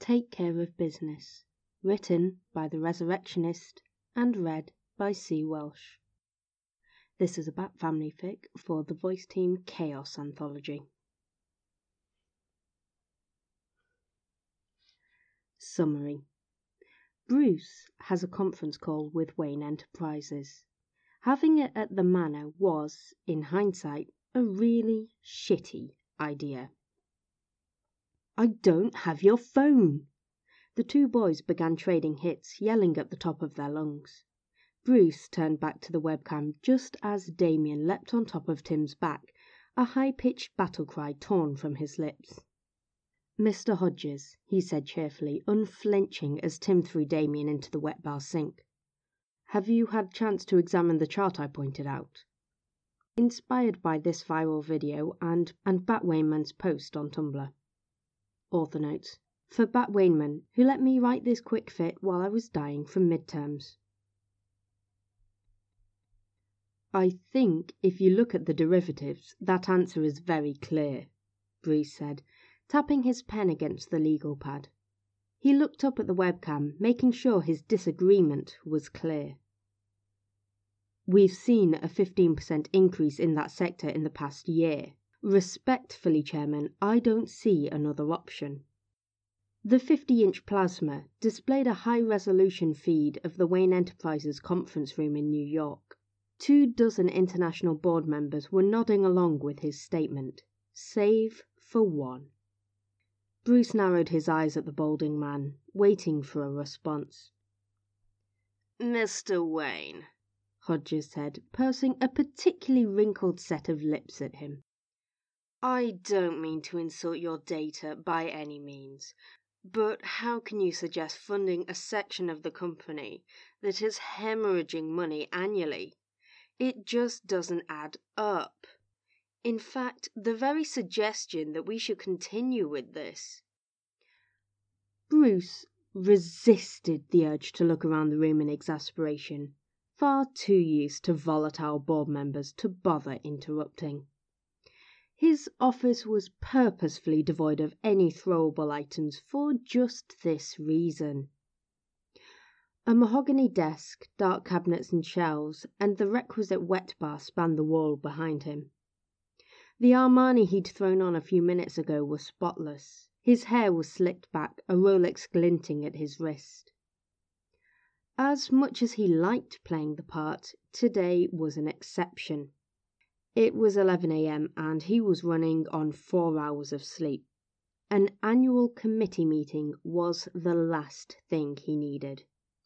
Take Care of Business, written by The Resurrectionist and read by C. Welsh. This is a Bat Family fic for the Voice Team Chaos Anthology. Summary. Bruce has a conference call with Wayne Enterprises. Having it at the manor was, in hindsight, a really shitty idea. "I don't have your phone!" The two boys began trading hits, yelling at the top of their lungs. Bruce turned back to the webcam just as Damien leapt on top of Tim's back, a high-pitched battle cry torn from his lips. "Mr. Hodges," he said cheerfully, unflinching as Tim threw Damien into the wet bar sink. "Have you had a chance to examine the chart I pointed out?" Inspired by this viral video and Bat Wainman's post on Tumblr. Author notes. For Bat Wainman, who let me write this quick fit while I was dying from midterms. "I think if you look at the derivatives, that answer is very clear," Bruce said, tapping his pen against the legal pad. He looked up at the webcam, making sure his disagreement was clear. "We've seen a 15% increase in that sector in the past year. Respectfully, Chairman, I don't see another option." The 50-inch plasma displayed a high-resolution feed of the Wayne Enterprises conference room in New York. 24 international board members were nodding along with his statement, save for one. Bruce narrowed his eyes at the balding man, waiting for a response. "Mr. Wayne," Hodges said, pursing a particularly wrinkled set of lips at him. "I don't mean to insult your data by any means, but how can you suggest funding a section of the company that is hemorrhaging money annually? It just doesn't add up. In fact, the very suggestion that we should continue with this." Bruce resisted the urge to look around the room in exasperation, far too used to volatile board members to bother interrupting. His office was purposefully devoid of any throwable items for just this reason. A mahogany desk, dark cabinets and shelves, and the requisite wet bar spanned the wall behind him. The Armani he'd thrown on a few minutes ago was spotless. His hair was slicked back, a Rolex glinting at his wrist. As much as he liked playing the part, today was an exception. It was 11 a.m. and he was running on 4 hours of sleep. An annual committee meeting was the last thing he needed.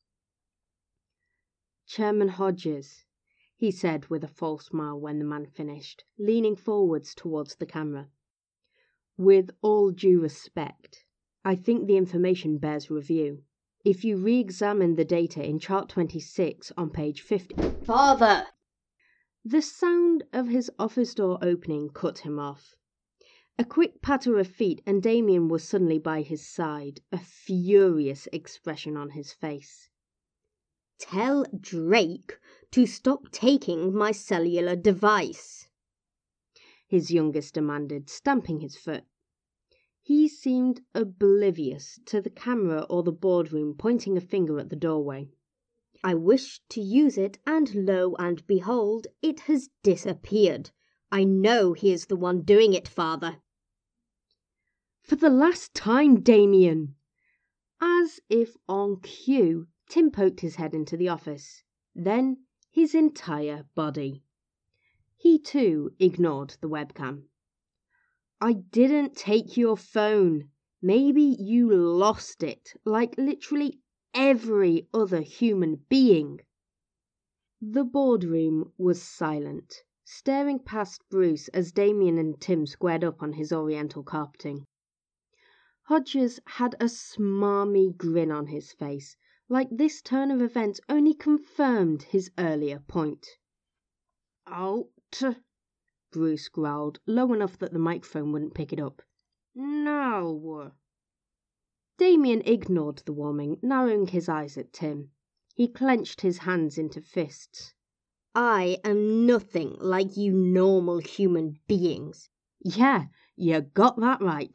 "Chairman Hodges," he said with a false smile when the man finished, leaning forwards towards the camera. "With all due respect, I think the information bears review. If you re-examine the data in chart 26 on page 50... Father! The sound of his office door opening cut him off. A quick patter of feet and Damien was suddenly by his side, a furious expression on his face. "Tell Drake to stop taking my cellular device," his youngest demanded, stamping his foot. He seemed oblivious to the camera or the boardroom pointing a finger at the doorway. "I wished to use it, and lo and behold, it has disappeared. I know he is the one doing it, Father." "For the last time, Damien!" As if on cue, Tim poked his head into the office, then his entire body. He too ignored the webcam. "I didn't take your phone. Maybe you lost it, like literally every other human being." The boardroom was silent, staring past Bruce as Damien and Tim squared up on his oriental carpeting. Hodges had a smarmy grin on his face, like this turn of events only confirmed his earlier point. "Out," Bruce growled, low enough that the microphone wouldn't pick it up. "Now." Damien ignored the warning, narrowing his eyes at Tim. He clenched his hands into fists. "I am nothing like you normal human beings." "Yeah, you got that right.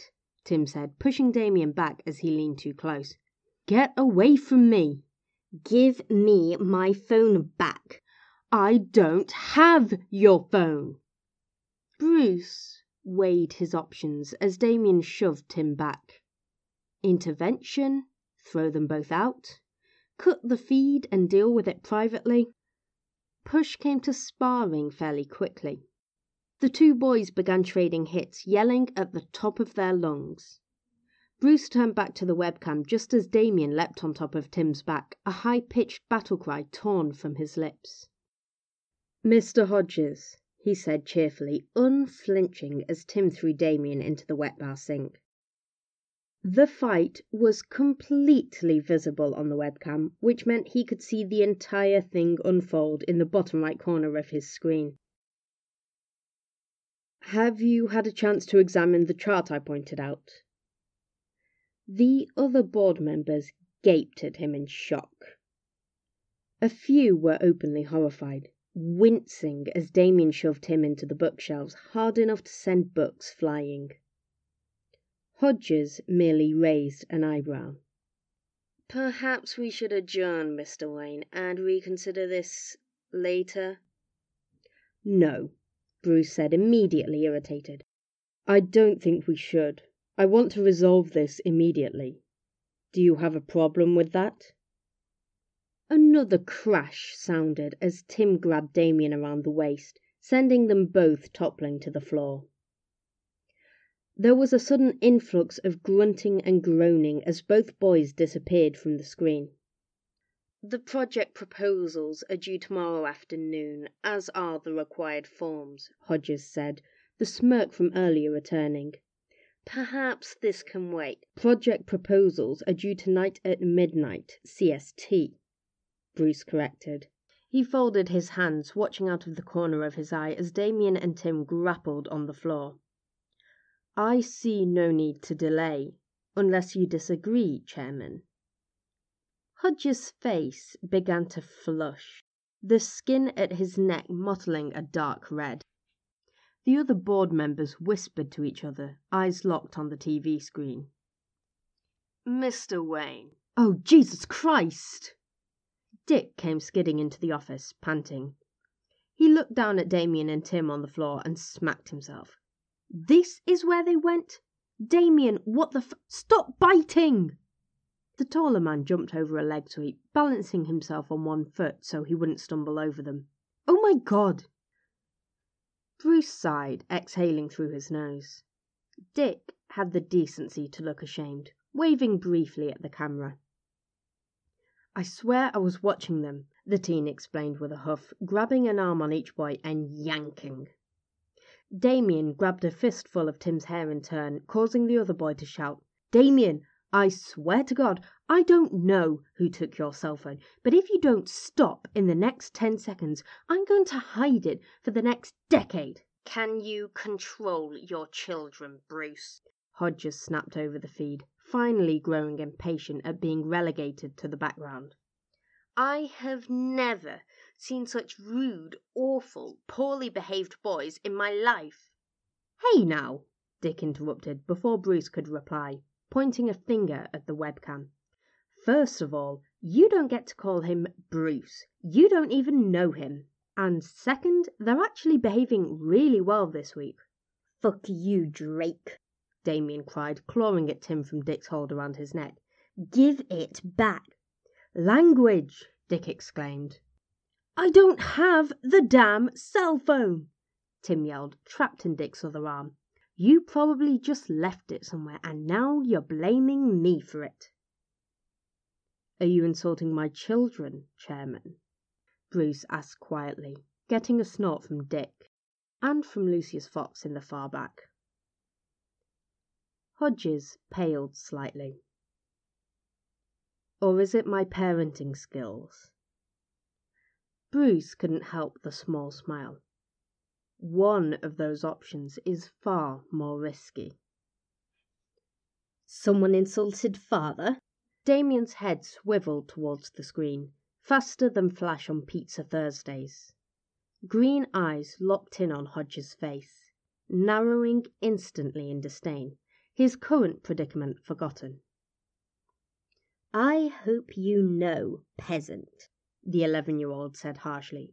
Tim said, pushing Damien back as he leaned too close. Get away from me. Give me my phone back. I don't have your phone. Bruce weighed his options as Damien shoved Tim back. Intervention, throw them both out, cut the feed and deal with it privately. Push came to sparring fairly quickly. The two boys began trading hits, yelling at the top of their lungs. Bruce turned back to the webcam just as Damien leapt on top of Tim's back, a high-pitched battle cry torn from his lips. Mr. Hodges, he said cheerfully, unflinching as Tim threw Damien into the wet bar sink. The fight was completely visible on the webcam, which meant he could see the entire thing unfold in the bottom right corner of his screen. Have you had a chance to examine the chart I pointed out? The other board members gaped at him in shock. A few were openly horrified, wincing as Damien shoved him into the bookshelves hard enough to send books flying. Hodges merely raised an eyebrow. Perhaps we should adjourn, Mr. Wayne, and reconsider this later? No, Bruce said, immediately irritated. I don't think we should. I want to resolve this immediately. Do you have a problem with that? Another crash sounded as Tim grabbed Damien around the waist, sending them both toppling to the floor. There was a sudden influx of grunting and groaning as both boys disappeared from the screen. The project proposals are due tomorrow afternoon, as are the required forms, Hodges said, the smirk from earlier returning. Perhaps this can wait. Project proposals are due tonight at midnight, CST, Bruce corrected. He folded his hands, watching out of the corner of his eye as Damien and Tim grappled on the floor. I see no need to delay, unless you disagree, Chairman. Hodges' face began to flush, the skin at his neck mottling a dark red. The other board members whispered to each other, eyes locked on the TV screen. Mr. Wayne. Oh, Jesus Christ! Dick came skidding into the office, panting. He looked down at Damien and Tim on the floor and smacked himself. This is where they went? Damien, what the Stop biting! The taller man jumped over a leg sweep, balancing himself on one foot so he wouldn't stumble over them. Oh my God! Bruce sighed, exhaling through his nose. Dick had the decency to look ashamed, waving briefly at the camera. I swear I was watching them, the teen explained with a huff, grabbing an arm on each boy and yanking. Damien grabbed a fistful of Tim's hair in turn, causing the other boy to shout, Damien, I swear to God, I don't know who took your cell phone, but if you don't stop in the next 10 seconds, I'm going to hide it for the next decade. Can you control your children, Bruce? Hodges snapped over the feed, finally growing impatient at being relegated to the background. I have never seen such rude, awful, poorly behaved boys in my life. Hey now, Dick interrupted before Bruce could reply, pointing a finger at the webcam. First of all, you don't get to call him Bruce. You don't even know him. And second, they're actually behaving really well this week. Fuck you, Drake, Damien cried, clawing at Tim from Dick's hold around his neck. Give it back. Language, Dick exclaimed. I don't have the damn cell phone, Tim yelled, trapped in Dick's other arm. You probably just left it somewhere, and now you're blaming me for it. Are you insulting my children, Chairman? Bruce asked quietly, getting a snort from Dick, and from Lucius Fox in the far back. Hodges paled slightly. Or is it my parenting skills? Bruce couldn't help the small smile. One of those options is far more risky. Someone insulted father? Damien's head swiveled towards the screen, faster than flash on Pizza Thursdays. Green eyes locked in on Hodges' face, narrowing instantly in disdain. his current predicament forgotten. "I hope you know, peasant," the 11-year-old said harshly.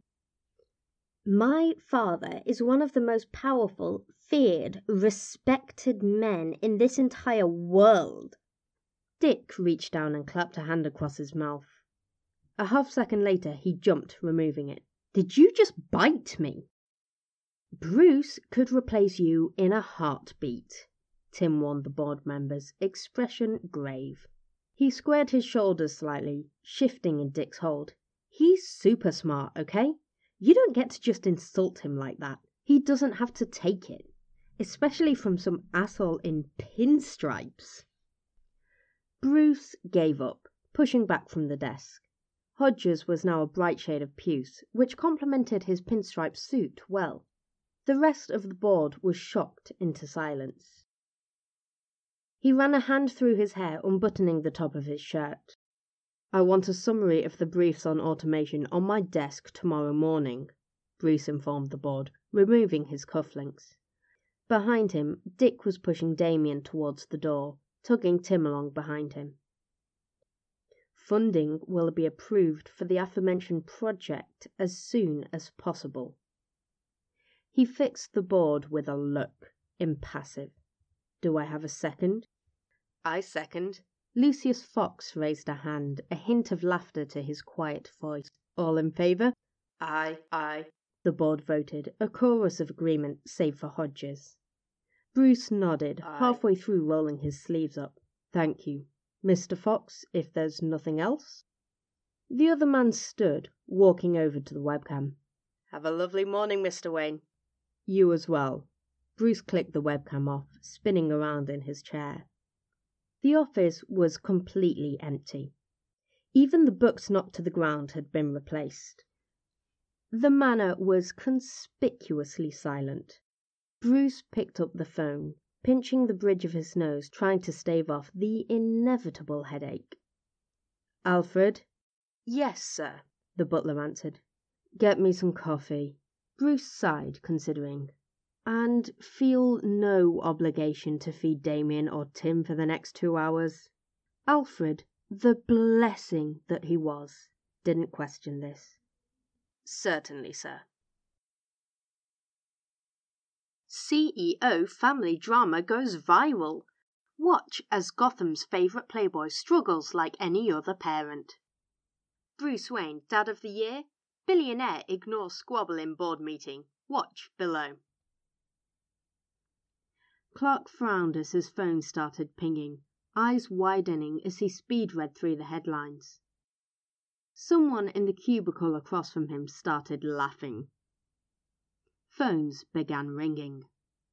"My father is one of the most powerful, feared, respected men in this entire world." Dick reached down and clapped a hand across his mouth. A half-second later, he jumped, removing it. "Did you just bite me?" "Bruce could replace you in a heartbeat," Tim warned the board members, expression grave. He squared his shoulders slightly, shifting in Dick's hold. "He's super smart, okay? You don't get to just insult him like that. He doesn't have to take it, especially from some asshole in pinstripes." Bruce gave up, pushing back from the desk. Hodges was now a bright shade of puce, which complemented his pinstripe suit well. The rest of the board was shocked into silence. He ran a hand through his hair, unbuttoning the top of his shirt. "I want a summary of the briefs on automation on my desk tomorrow morning," Bruce informed the board, removing his cufflinks. Behind him, Dick was pushing Damien towards the door, tugging Tim along behind him. "Funding will be approved for the aforementioned project as soon as possible." He fixed the board with a look, impassive. "Do I have a second?" "I second." Lucius Fox raised a hand, a hint of laughter to his quiet voice. "All in favor?" Aye. The board voted, a chorus of agreement, save for Hodges. Bruce nodded, Aye. halfway through rolling his sleeves up. "Thank you. Mr. Fox, if there's nothing else?" The other man stood, walking over to the webcam. Have a lovely morning, Mr. Wayne. "You as well." Bruce clicked the webcam off, spinning around in his chair. The office was completely empty. Even the books knocked to the ground had been replaced. The manor was conspicuously silent. Bruce picked up the phone, pinching the bridge of his nose, trying to stave off the inevitable headache. "Alfred?" Yes, sir. the butler answered. "Get me some coffee." Bruce sighed, considering. "And feel no obligation to feed Damien or Tim for the next 2 hours." Alfred, the blessing that he was, didn't question this. Certainly, sir. CEO family drama goes viral. Watch as Gotham's favourite playboy struggles like any other parent. Bruce Wayne, Dad of the Year? Billionaire ignores squabble in board meeting. Watch below. Clark frowned as his phone started pinging, eyes widening as he speed-read through the headlines. Someone in the cubicle across from him started laughing. Phones began ringing.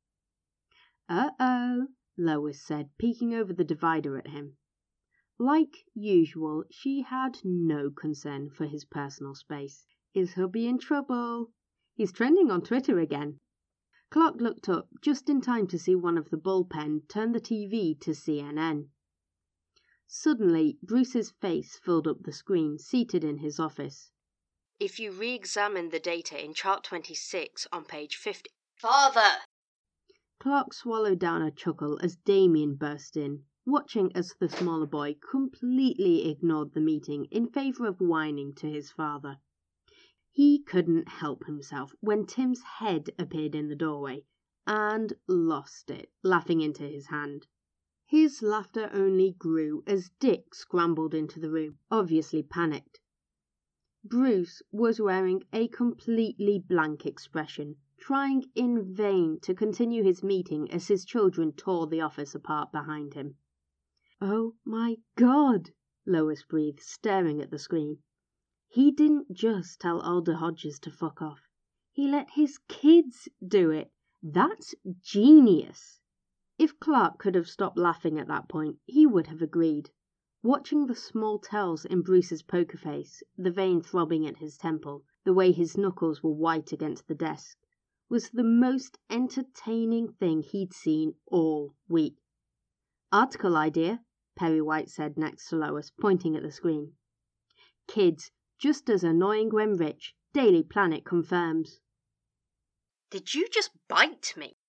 "Uh-oh," Lois said, peeking over the divider at him. Like usual, she had no concern for his personal space. "Is hubby in trouble? He's trending on Twitter again." Clark looked up just in time to see one of the bullpen turn the TV to CNN. Suddenly, Bruce's face filled up the screen, seated in his office. If you re-examine the data in chart 26 on page 50... Father! Clark swallowed down a chuckle as Damien burst in, watching as the smaller boy completely ignored the meeting in favor of whining to his father. He couldn't help himself when Tim's head appeared in the doorway, and lost it, laughing into his hand. His laughter only grew as Dick scrambled into the room, obviously panicked. Bruce was wearing a completely blank expression, trying in vain to continue his meeting as his children tore the office apart behind him. "Oh my God," Lois breathed, staring at the screen. He didn't just tell Alder Hodges to fuck off. He let his kids do it. That's genius. If Clark could have stopped laughing at that point, he would have agreed. Watching the small tells in Bruce's poker face, the vein throbbing at his temple, the way his knuckles were white against the desk, was the most entertaining thing he'd seen all week. "Article idea," Perry White said next to Lois, pointing at the screen. "Kids, just as annoying when rich. Daily Planet confirms." Did you just bite me?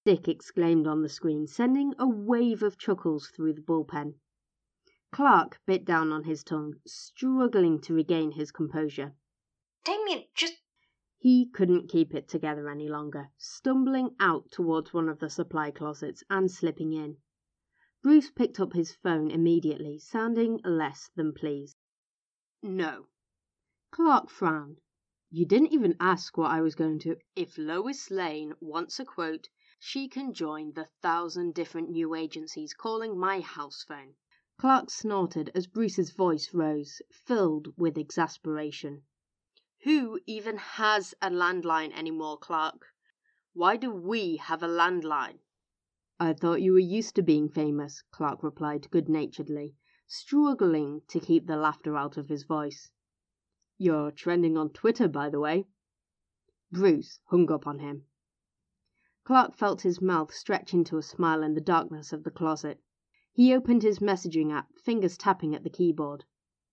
Dick exclaimed on the screen, sending a wave of chuckles through the bullpen. Clark bit down on his tongue, struggling to regain his composure. Damien, just... He couldn't keep it together any longer, stumbling out towards one of the supply closets and slipping in. Bruce picked up his phone immediately, sounding less than pleased. No. Clark frowned. You didn't even ask what I was going to. If Lois Lane wants a quote, she can join the 1,000 different new agencies calling my house phone. Clark snorted as Bruce's voice rose, filled with exasperation. Who even has a landline anymore, Clark? Why do we have a landline? I thought you were used to being famous, Clark replied good-naturedly, struggling to keep the laughter out of his voice. You're trending on Twitter, by the way. Bruce hung up on him. Clark felt his mouth stretch into a smile in the darkness of the closet. He opened his messaging app, fingers tapping at the keyboard.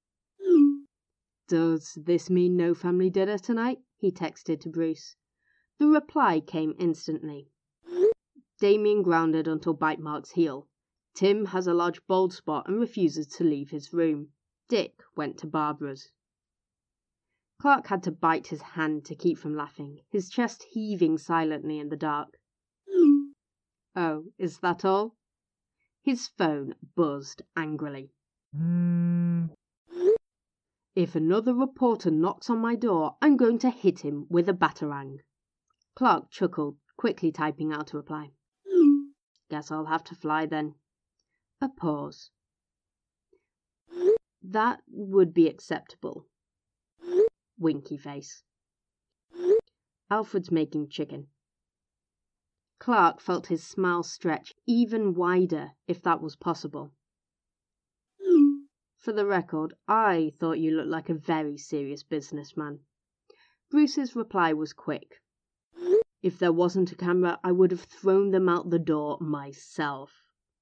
Does this mean no family dinner tonight? He texted to Bruce. The reply came instantly. Damien grounded until bite marks heal. Tim has a large bald spot and refuses to leave his room. Dick went to Barbara's. Clark had to bite his hand to keep from laughing, his chest heaving silently in the dark. Oh, is that all? His phone buzzed angrily. If another reporter knocks on my door, I'm going to hit him with a batarang. Clark chuckled, quickly typing out a reply. Guess I'll have to fly then. A pause. That would be acceptable. Winky face. Alfred's making chicken. Clark felt his smile stretch even wider, if that was possible. For the record, I thought you looked like a very serious businessman. Bruce's reply was quick. If there wasn't a camera, I would have thrown them out the door myself.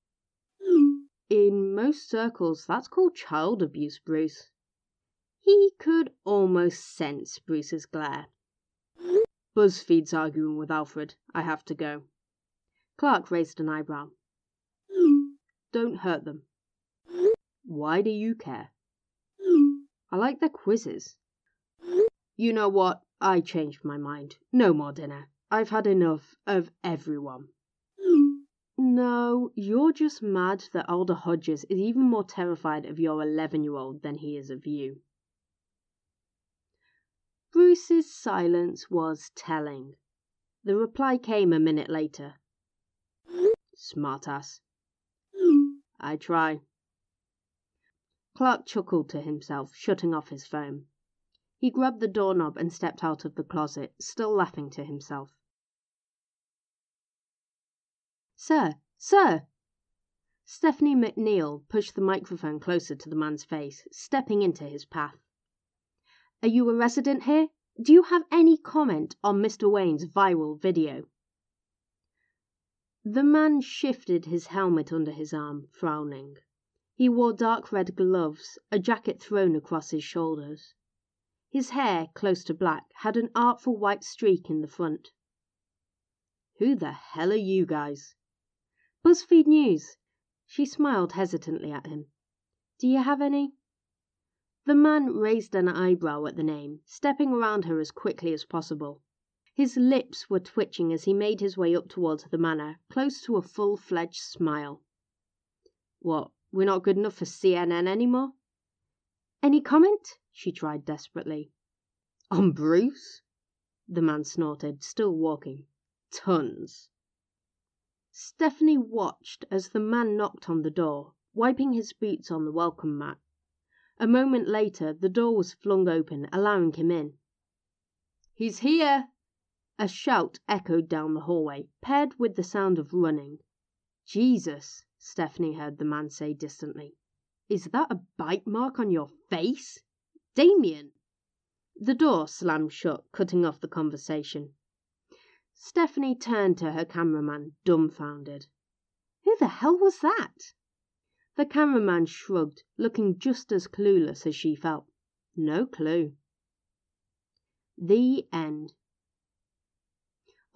In most circles, that's called child abuse, Bruce. He could almost sense Bruce's glare. BuzzFeed's arguing with Alfred. I have to go. Clark raised an eyebrow. Don't hurt them. Why do you care? I like their quizzes. You know what? I changed my mind. No more dinner. I've had enough of everyone. No, you're just mad that Alder Hodges is even more terrified of your 11-year-old than he is of you. Bruce's silence was telling. The reply came a minute later. Smartass. I try. Clark chuckled to himself, shutting off his phone. He grabbed the doorknob and stepped out of the closet, still laughing to himself. Sir! Sir! Stephanie McNeil pushed the microphone closer to the man's face, stepping into his path. Are you a resident here? Do you have any comment on Mr. Wayne's viral video? The man shifted his helmet under his arm, frowning. He wore dark red gloves, a jacket thrown across his shoulders. His hair, close to black, had an artful white streak in the front. Who the hell are you guys? BuzzFeed News. She smiled hesitantly at him. Do you have any? The man raised an eyebrow at the name, stepping around her as quickly as possible. His lips were twitching as he made his way up towards the manor, close to a full-fledged smile. What, we're not good enough for CNN anymore? Any comment? She tried desperately. On Bruce? The man snorted, still walking. Tons. Stephanie watched as the man knocked on the door, wiping his boots on the welcome mat. A moment later, the door was flung open, allowing him in. He's here! A shout echoed down the hallway, paired with the sound of running. Jesus, Stephanie heard the man say distantly. Is that a bite mark on your face? Damien! The door slammed shut, cutting off the conversation. Stephanie turned to her cameraman, dumbfounded. Who the hell was that? The cameraman shrugged, looking just as clueless as she felt. No clue. The end.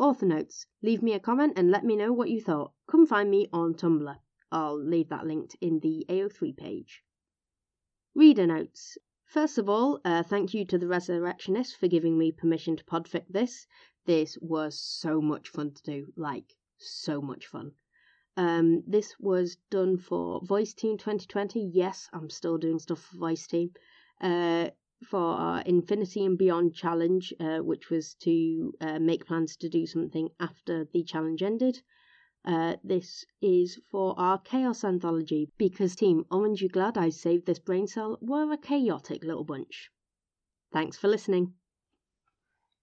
Author notes. Leave me a comment and let me know what you thought. Come find me on Tumblr. I'll leave that linked in the AO3 page. Reader notes. First of all, thank you to the Resurrectionist for giving me permission to podfic this. This was so much fun to do, like, so much fun. This was done for Voice Team 2020. Yes, I'm still doing stuff for Voice Team. For our Infinity and Beyond challenge, which was to make plans to do something after the challenge ended. This is for our Chaos Anthology, because Team Aren't You Glad I Saved This Brain Cell were a chaotic little bunch. Thanks for listening.